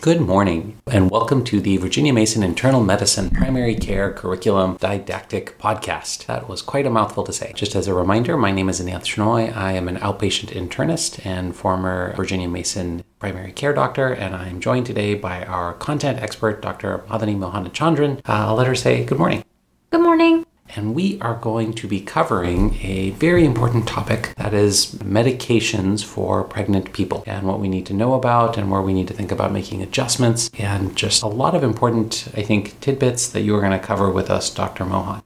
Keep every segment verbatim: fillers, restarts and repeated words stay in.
Good morning, and welcome to the Virginia Mason Internal Medicine Primary Care Curriculum Didactic Podcast. That was quite a mouthful to say. Just as a reminder, my name is Ananth Shenoy. I am an outpatient internist and former Virginia Mason primary care doctor, and I'm joined today by our content expert, Doctor Madhani Mohanachandran. Uh, I'll let her say good morning. Good morning. And we are going to be covering a very important topic, that is medications for pregnant people and what we need to know about and where we need to think about making adjustments, and just a lot of important, I think, tidbits that you are going to cover with us, Doctor Mohan.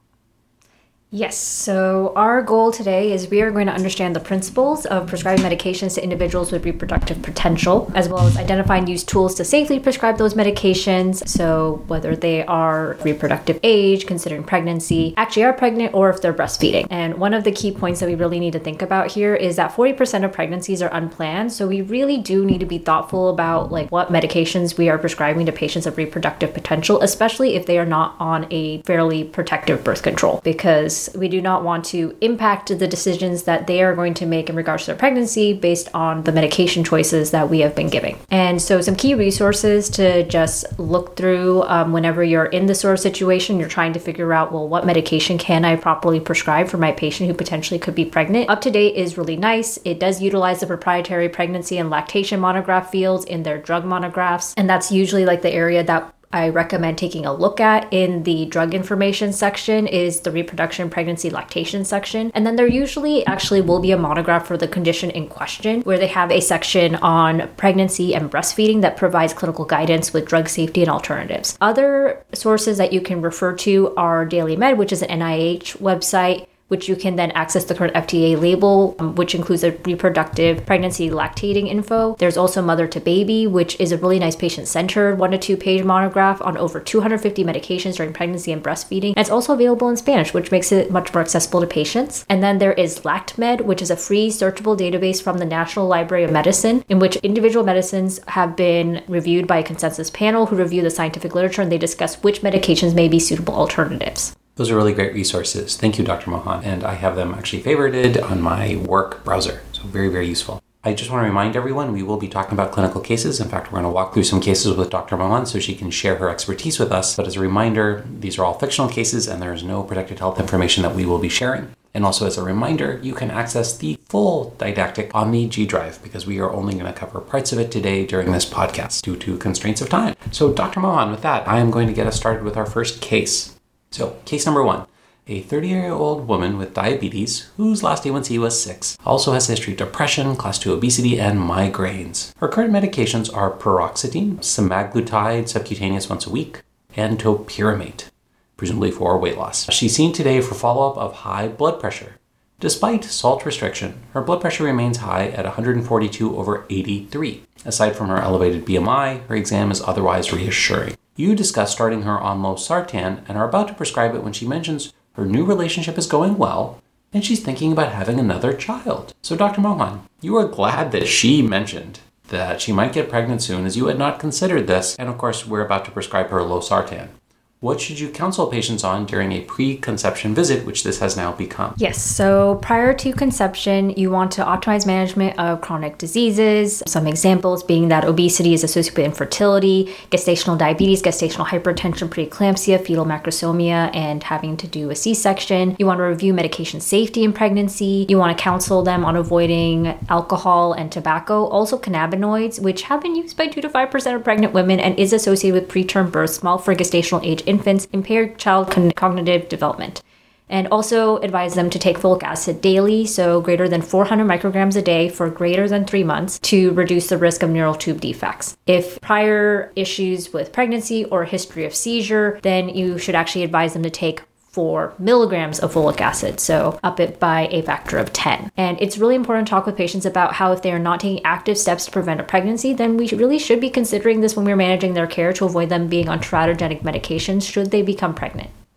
Yes, so our goal today is we are going to understand the principles of prescribing medications to individuals with reproductive potential, as well as identify and use tools to safely prescribe those medications. So whether they are reproductive age, considering pregnancy, actually are pregnant, or if they're breastfeeding. And one of the key points that we really need to think about here is that forty percent of pregnancies are unplanned. So we really do need to be thoughtful about like what medications we are prescribing to patients of reproductive potential, especially if they are not on a fairly protective birth control, because we do not want to impact the decisions that they are going to make in regards to their pregnancy based on the medication choices that we have been giving. And so some key resources to just look through um, whenever you're in this sort of situation, you're trying to figure out, well, what medication can I properly prescribe for my patient who potentially could be pregnant? Up to Date is really nice. It does utilize the proprietary pregnancy and lactation monograph fields in their drug monographs. And that's usually like the area that I recommend taking a look at in the drug information section is the reproduction, pregnancy, lactation section. And then there usually actually will be a monograph for the condition in question, where they have a section on pregnancy and breastfeeding that provides clinical guidance with drug safety and alternatives. Other sources that you can refer to are Daily Med, which is an N I H website, which you can then access the current F D A label, um, which includes a reproductive pregnancy lactating info. There's also Mother to Baby, which is a really nice patient-centered one to two page monograph on over two hundred fifty medications during pregnancy and breastfeeding. And it's also available in Spanish, which makes it much more accessible to patients. And then there is LactMed, which is a free searchable database from the National Library of Medicine, in which individual medicines have been reviewed by a consensus panel who review the scientific literature, and they discuss which medications may be suitable alternatives. Those are really great resources. Thank you, Doctor Mohan. And I have them actually favorited on my work browser. So very, very useful. I just want to remind everyone, we will be talking about clinical cases. In fact, we're going to walk through some cases with Doctor Mohan so she can share her expertise with us. But as a reminder, these are all fictional cases and there is no protected health information that we will be sharing. And also as a reminder, you can access the full didactic on the G Drive because we are only going to cover parts of it today during this podcast due to constraints of time. So Doctor Mohan, with that, I am going to get us started with our first case. So, case number one, a thirty-year-old woman with diabetes whose last A one C was six, also has a history of depression, class two obesity, and migraines. Her current medications are paroxetine, semaglutide subcutaneous once a week, and topiramate, presumably for weight loss. She's seen today for follow-up of high blood pressure. Despite salt restriction, her blood pressure remains high at one hundred forty-two over eighty-three. Aside from her elevated B M I, her exam is otherwise reassuring. You discuss starting her on losartan and are about to prescribe it when she mentions her new relationship is going well and she's thinking about having another child. So Doctor Mohan, you are glad that she mentioned that she might get pregnant soon as you had not considered this, and of course we're about to prescribe her losartan. What should you counsel patients on during a pre-conception visit, which this has now become? Yes, so prior to conception, you want to optimize management of chronic diseases. Some examples being that obesity is associated with infertility, gestational diabetes, gestational hypertension, preeclampsia, fetal macrosomia, and having to do a C-section. You want to review medication safety in pregnancy. You want to counsel them on avoiding alcohol and tobacco. Also cannabinoids, which have been used by two to five percent of pregnant women and is associated with preterm birth, small for gestational age infants, impaired child con- cognitive development. And also advise them to take folic acid daily, so greater than four hundred micrograms a day for greater than three months to reduce the risk of neural tube defects. If prior issues with pregnancy or history of seizure, then you should actually advise them to take four milligrams of folic acid, so up it by a factor of ten. And it's really important to talk with patients about how if they are not taking active steps to prevent a pregnancy, then we really should be considering this when we're managing their care to avoid them being on teratogenic medications should they become pregnant.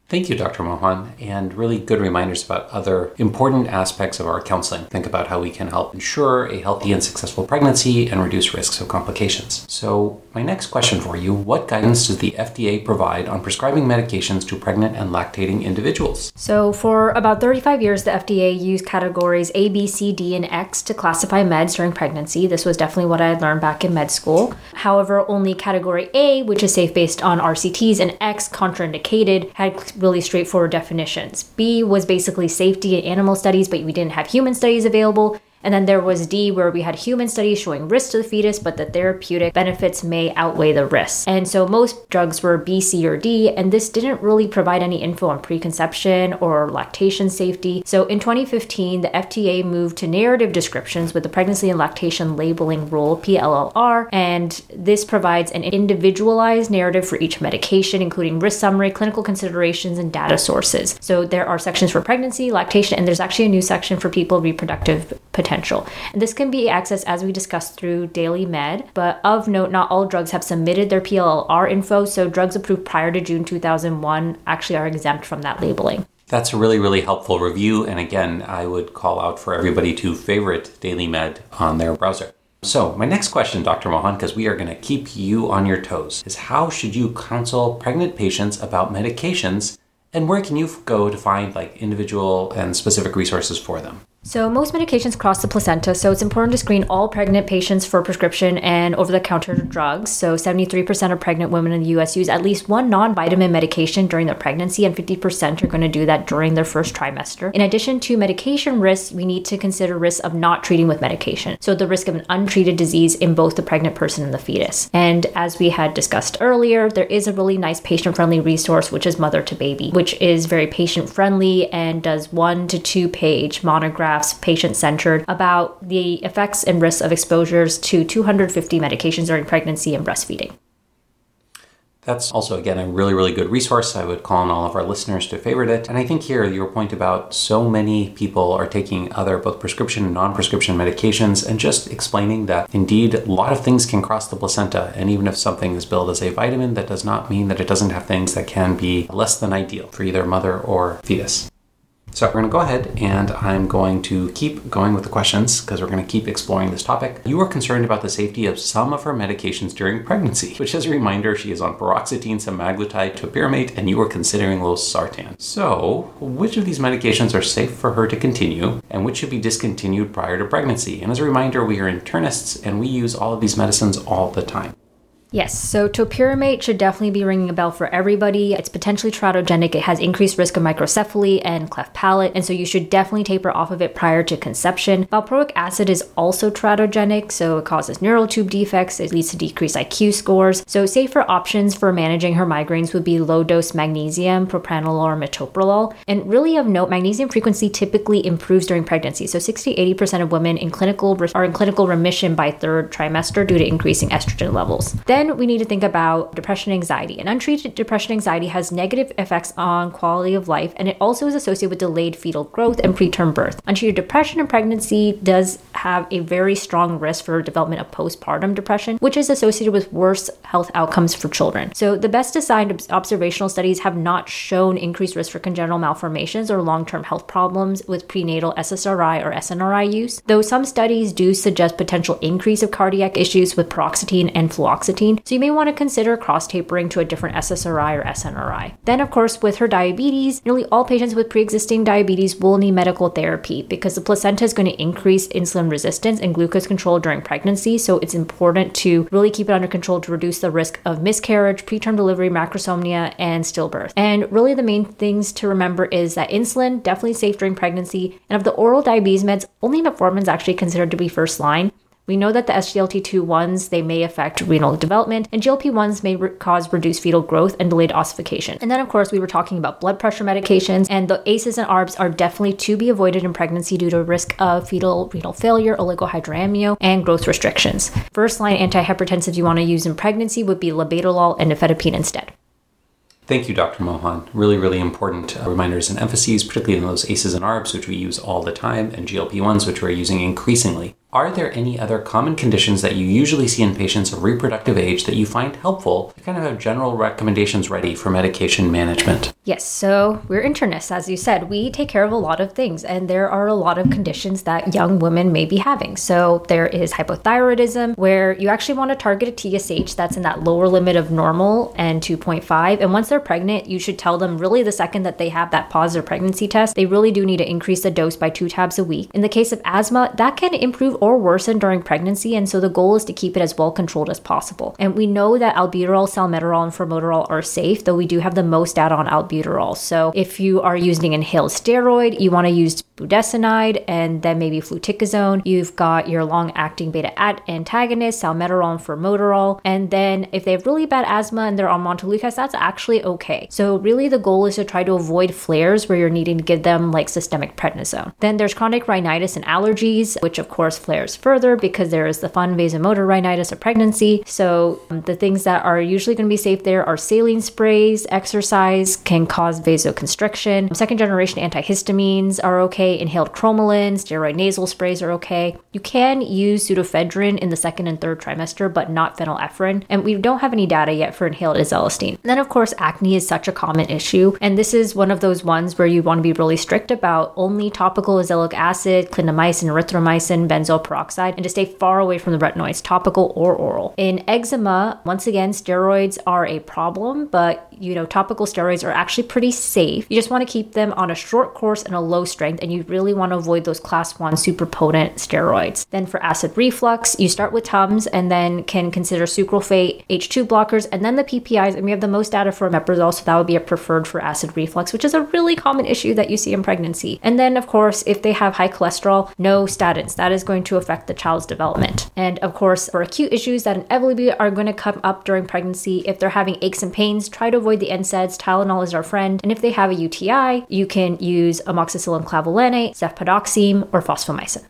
Thank you, Doctor Mohan, and really good reminders about other important aspects of our counseling. Think about how we can help ensure a healthy and successful pregnancy and reduce risks of complications. So my next question for you, what guidance does the F D A provide on prescribing medications to pregnant and lactating individuals? So for about thirty-five years, the F D A used categories A, B, C, D, and X to classify meds during pregnancy. This was definitely what I had learned back in med school. However, only category A, which is safe based on R C Ts, and X, contraindicated, had really straightforward definitions. B was basically safety in animal studies, but we didn't have human studies available. And then there was D, where we had human studies showing risk to the fetus, but the therapeutic benefits may outweigh the risks. And so most drugs were B, C, or D, and this didn't really provide any info on preconception or lactation safety. So in twenty fifteen, the F D A moved to narrative descriptions with the Pregnancy and Lactation Labeling Rule, P L L R, and this provides an individualized narrative for each medication, including risk summary, clinical considerations, and data sources. So there are sections for pregnancy, lactation, and there's actually a new section for people with reproductive potential. And this can be accessed, as we discussed, through Daily Med. But of note, not all drugs have submitted their P L L R info, so drugs approved prior to June two thousand one actually are exempt from that labeling. That's a really, really helpful review. And again, I would call out for everybody to favorite Daily Med on their browser. So my next question, Doctor Mohan, because we are going to keep you on your toes, is how should you counsel pregnant patients about medications, and where can you go to find like individual and specific resources for them? So most medications cross the placenta, so it's important to screen all pregnant patients for prescription and over-the-counter drugs. So seventy-three percent of pregnant women in the U S use at least one non-vitamin medication during their pregnancy, and fifty percent are going to do that during their first trimester. In addition to medication risks, we need to consider risks of not treating with medication. So the risk of an untreated disease in both the pregnant person and the fetus. And as we had discussed earlier, there is a really nice patient-friendly resource, which is Mother to Baby, which is very patient-friendly and does one to two page monographs, patient-centered, about the effects and risks of exposures to two hundred fifty medications during pregnancy and breastfeeding. That's also, again, a really, really good resource. I would call on all of our listeners to favorite it. And I think here, your point about so many people are taking other both prescription and non-prescription medications, and just explaining that indeed a lot of things can cross the placenta. And even if something is billed as a vitamin, that does not mean that it doesn't have things that can be less than ideal for either mother or fetus. So we're going to go ahead and I'm going to keep going with the questions because we're going to keep exploring this topic. You are concerned about the safety of some of her medications during pregnancy, which, as a reminder, she is on paroxetine, semaglutide, topiramate, and you are considering losartan. So which of these medications are safe for her to continue and which should be discontinued prior to pregnancy? And as a reminder, we are internists and we use all of these medicines all the time. Yes, so topiramate should definitely be ringing a bell for everybody. It's potentially teratogenic. It has increased risk of microcephaly and cleft palate, and so you should definitely taper off of it prior to conception. Valproic acid is also teratogenic, so it causes neural tube defects. It leads to decreased I Q scores. So safer options for managing her migraines would be low-dose magnesium, propranolol, or metoprolol. And really of note, magnesium frequency typically improves during pregnancy. So sixty to eighty percent of women in clinical are in clinical remission by third trimester due to increasing estrogen levels. Then Then we need to think about depression and anxiety. And untreated depression and anxiety has negative effects on quality of life, and it also is associated with delayed fetal growth and preterm birth. Untreated depression in pregnancy does have a very strong risk for development of postpartum depression, which is associated with worse health outcomes for children. So the best assigned observational studies have not shown increased risk for congenital malformations or long-term health problems with prenatal S S R I or S N R I use, though some studies do suggest potential increase of cardiac issues with paroxetine and fluoxetine. So you may want to consider cross-tapering to a different S S R I or S N R I. Then, of course, with her diabetes, nearly all patients with pre-existing diabetes will need medical therapy because the placenta is going to increase insulin resistance and glucose control during pregnancy. So it's important to really keep it under control to reduce the risk of miscarriage, preterm delivery, macrosomia, and stillbirth. And really the main things to remember is that insulin, definitely safe during pregnancy, and of the oral diabetes meds, only metformin is actually considered to be first line. We know that the S G L T two ones, they may affect renal development, and G L P ones may re- cause reduced fetal growth and delayed ossification. And then, of course, we were talking about blood pressure medications, and the A C Es and A R Bs are definitely to be avoided in pregnancy due to risk of fetal renal failure, oligohydramnion, and growth restrictions. First-line antihypertensives you want to use in pregnancy would be labetalol and nifedipine instead. Thank you, Doctor Mohan. Really, really important uh, reminders and emphases, particularly in those A C Es and A R Bs, which we use all the time, and G L P ones, which we're using increasingly. Are there any other common conditions that you usually see in patients of reproductive age that you find helpful to kind of have general recommendations ready for medication management? Yes, so we're internists, as you said. We take care of a lot of things, and there are a lot of conditions that young women may be having. So there is hypothyroidism, where you actually want to target a T S H that's in that lower limit of normal and two point five. And once they're pregnant, you should tell them really the second that they have that positive pregnancy test, they really do need to increase the dose by two tabs a week. In the case of asthma, that can improve or worsen during pregnancy, and so the goal is to keep it as well controlled as possible. And we know that albuterol, salmeterol, and formoterol are safe, though we do have the most data on albuterol. So if you are using inhaled steroid, you want to use budesonide and then maybe fluticasone. You've got your long-acting beta antagonist, salmeterol and formoterol. And then if they have really bad asthma and they're on montelukast, that's actually okay. So really the goal is to try to avoid flares where you're needing to give them like systemic prednisone. Then there's chronic rhinitis and allergies, which of course flares further because there is the fun vasomotor rhinitis of pregnancy. So um, the things that are usually going to be safe there are saline sprays. Exercise can cause vasoconstriction. Second generation antihistamines are okay. Inhaled cromolyn, steroid nasal sprays are okay. You can use pseudoephedrine in the second and third trimester, but not phenylephrine. And we don't have any data yet for inhaled iselastine. And then of course, acne is such a common issue. And this is one of those ones where you want to be really strict about only topical azelaic acid, clindamycin, erythromycin, benzoyl peroxide, and to stay far away from the retinoids, topical or oral. In eczema, once again, steroids are a problem, but you know, topical steroids are actually pretty safe. You just want to keep them on a short course and a low strength, and you really want to avoid those class one super potent steroids. Then for acid reflux, you start with Tums and then can consider sucralfate, H two blockers, and then the P P Is, and we have the most data for omeprazole, so that would be a preferred for acid reflux, which is a really common issue that you see in pregnancy. And then of course, if they have high cholesterol, no statins. That is going to affect the child's development. And of course, for acute issues that inevitably are going to come up during pregnancy, if they're having aches and pains, try to avoid the N SAIDs. Tylenol is our friend. And if they have a U T I, you can use amoxicillin clavulanate, cefpodoxime, or fosfomycin.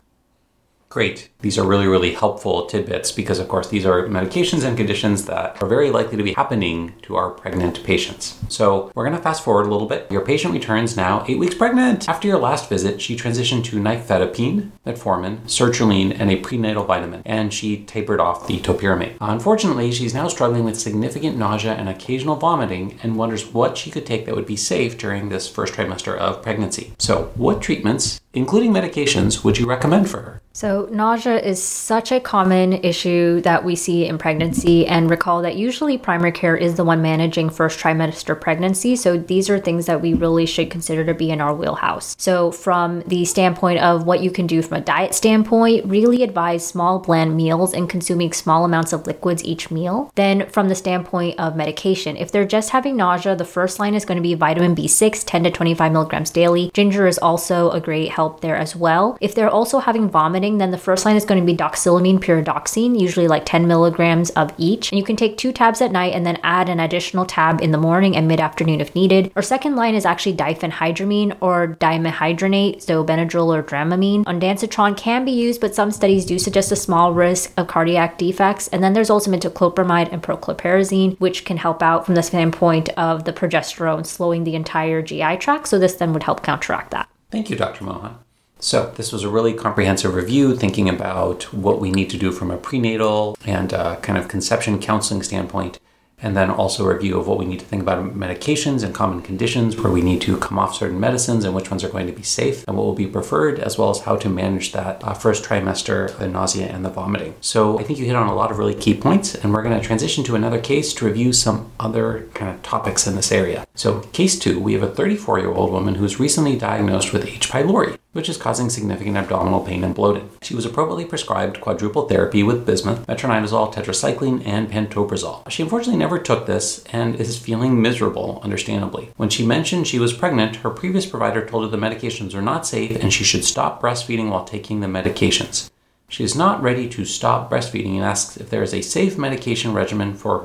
Great. These are really, really helpful tidbits because, of course, these are medications and conditions that are very likely to be happening to our pregnant patients. So we're going to fast forward a little bit. Your patient returns now eight weeks pregnant. After your last visit, she transitioned to nifedipine, metformin, sertraline, and a prenatal vitamin, and she tapered off the topiramate. Unfortunately, she's now struggling with significant nausea and occasional vomiting and wonders what she could take that would be safe during this first trimester of pregnancy. So what treatments, including medications, would you recommend for her? So nausea is such a common issue that we see in pregnancy, and recall that usually primary care is the one managing first trimester pregnancy. So these are things that we really should consider to be in our wheelhouse. So from the standpoint of what you can do from a diet standpoint, really advise small bland meals and consuming small amounts of liquids each meal. Then from the standpoint of medication, if they're just having nausea, the first line is going to be vitamin B six, ten to twenty-five milligrams daily. Ginger is also a great help there as well. If they're also having vomiting, then the first line is going to be doxylamine, pyridoxine, usually like ten milligrams of each. And you can take two tabs at night and then add an additional tab in the morning and mid-afternoon if needed. Our second line is actually diphenhydramine or dimethydronate, so Benadryl or Dramamine. Ondansetron can be used, but some studies do suggest a small risk of cardiac defects. And then there's also metoclopramide and prochlorperazine, which can help out from the standpoint of the progesterone slowing the entire G I tract. So this then would help counteract that. Thank you, Doctor Mohan. So this was a really comprehensive review thinking about what we need to do from a prenatal and uh, kind of conception counseling standpoint, and then also a review of what we need to think about medications and common conditions where we need to come off certain medicines and which ones are going to be safe and what will be preferred, as well as how to manage that uh, first trimester, the nausea and the vomiting. So I think you hit on a lot of really key points, and we're going to transition to another case to review some other kind of topics in this area. So case two, we have a thirty-four-year-old woman who's recently diagnosed with H. pylori, which is causing significant abdominal pain and bloating. She was appropriately prescribed quadruple therapy with bismuth, metronidazole, tetracycline, and pantoprazole. She unfortunately never took this and is feeling miserable, understandably. When she mentioned she was pregnant, her previous provider told her the medications are not safe and she should stop breastfeeding while taking the medications. She is not ready to stop breastfeeding and asks if there is a safe medication regimen for her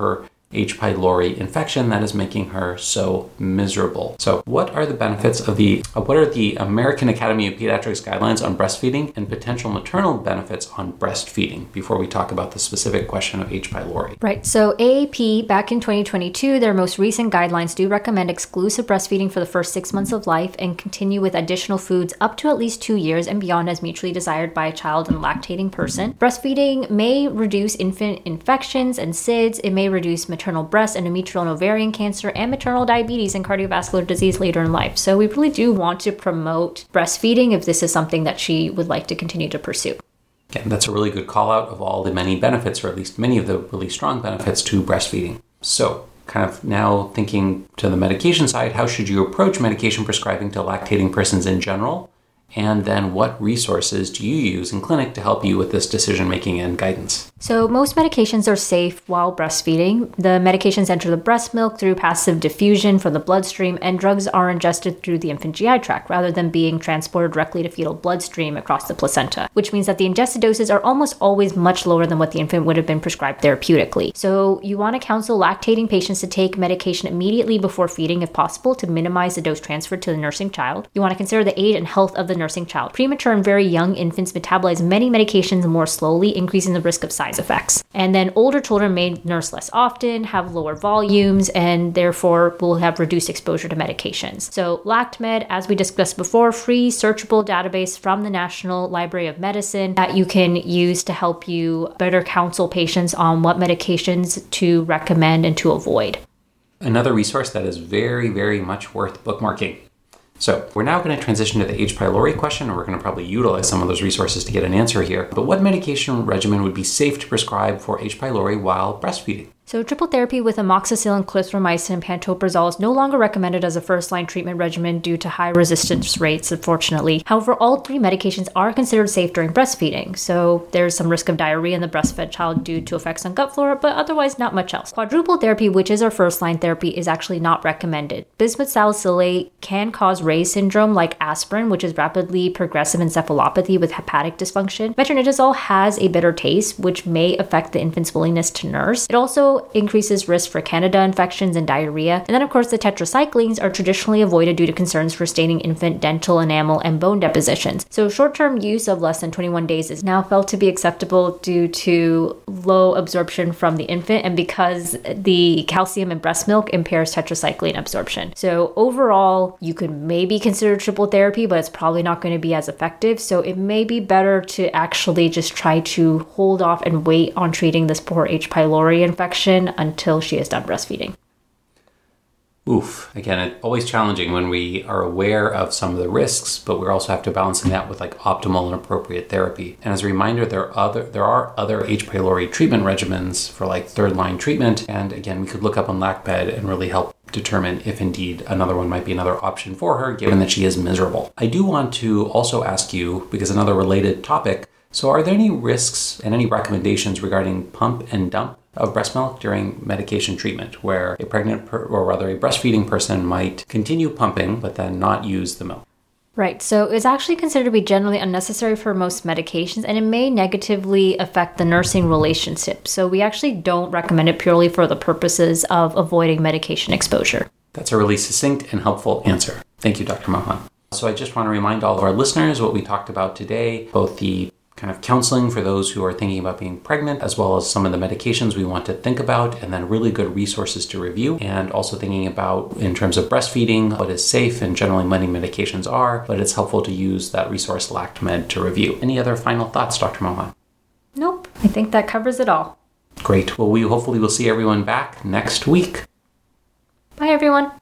H. pylori infection that is making her so miserable. So what are the benefits of the, uh, what are the American Academy of Pediatrics guidelines on breastfeeding and potential maternal benefits on breastfeeding before we talk about the specific question of H. pylori? Right. So A A P, back in twenty twenty-two, their most recent guidelines do recommend exclusive breastfeeding for the first six months of life and continue with additional foods up to at least two years and beyond as mutually desired by a child and lactating person. Breastfeeding may reduce infant infections and S I D S. It may reduce maternal maternal breast, endometrial and ovarian cancer, and maternal diabetes and cardiovascular disease later in life. So we really do want to promote breastfeeding if this is something that she would like to continue to pursue. Again, that's a really good call out of all the many benefits, or at least many of the really strong benefits to breastfeeding. So kind of now thinking to the medication side, how should you approach medication prescribing to lactating persons in general? And then what resources do you use in clinic to help you with this decision-making and guidance? So most medications are safe while breastfeeding. The medications enter the breast milk through passive diffusion from the bloodstream, and drugs are ingested through the infant G I tract rather than being transported directly to fetal bloodstream across the placenta, which means that the ingested doses are almost always much lower than what the infant would have been prescribed therapeutically. So you want to counsel lactating patients to take medication immediately before feeding if possible to minimize the dose transfer to the nursing child. You want to consider the age and health of the nursing child. Premature and very young infants metabolize many medications more slowly, increasing the risk of side effects. And then older children may nurse less often, have lower volumes, and therefore will have reduced exposure to medications. So LactMed, as we discussed before, free searchable database from the National Library of Medicine that you can use to help you better counsel patients on what medications to recommend and to avoid. Another resource that is very, very much worth bookmarking. So we're now going to transition to the H. pylori question, and we're going to probably utilize some of those resources to get an answer here. But what medication regimen would be safe to prescribe for H. pylori while breastfeeding? So triple therapy with amoxicillin, clarithromycin, and pantoprazole is no longer recommended as a first-line treatment regimen due to high resistance rates, unfortunately. However, all three medications are considered safe during breastfeeding. So there's some risk of diarrhea in the breastfed child due to effects on gut flora, but otherwise not much else. Quadruple therapy, which is our first-line therapy, is actually not recommended. Bismuth salicylate can cause Ray's syndrome like aspirin, which is rapidly progressive encephalopathy with hepatic dysfunction. Metronidazole has a bitter taste, which may affect the infant's willingness to nurse. It also increases risk for Candida infections and diarrhea. And then, of course, the tetracyclines are traditionally avoided due to concerns for staining infant dental enamel and bone depositions. So short-term use of less than twenty-one days is now felt to be acceptable due to low absorption from the infant and because the calcium in breast milk impairs tetracycline absorption. So overall, you could maybe consider triple therapy, but it's probably not going to be as effective. So it may be better to actually just try to hold off and wait on treating this poor H. pylori infection until she is done breastfeeding. Oof. Again, it's always challenging when we are aware of some of the risks, but we also have to balance that with like optimal and appropriate therapy. And as a reminder, there are other there are other H. pylori treatment regimens for like third line treatment. And again, we could look up on LactMed and really help determine if indeed another one might be another option for her, given that she is miserable. I do want to also ask you, because another related topic, so are there any risks and any recommendations regarding pump and dump of breast milk during medication treatment, where a pregnant per, or rather a breastfeeding person might continue pumping but then not use the milk? Right, so it's actually considered to be generally unnecessary for most medications, and it may negatively affect the nursing relationship. So we actually don't recommend it purely for the purposes of avoiding medication exposure. That's a really succinct and helpful answer. Thank you, Doctor Mohan. So I just want to remind all of our listeners what we talked about today, both the kind of counseling for those who are thinking about being pregnant, as well as some of the medications we want to think about, and then really good resources to review, and also thinking about in terms of breastfeeding, what is safe and generally many medications are, but it's helpful to use that resource LactMed to review. Any other final thoughts, Doctor Mohan? Nope, I think that covers it all. Great. Well, we hopefully will see everyone back next week. Bye, everyone.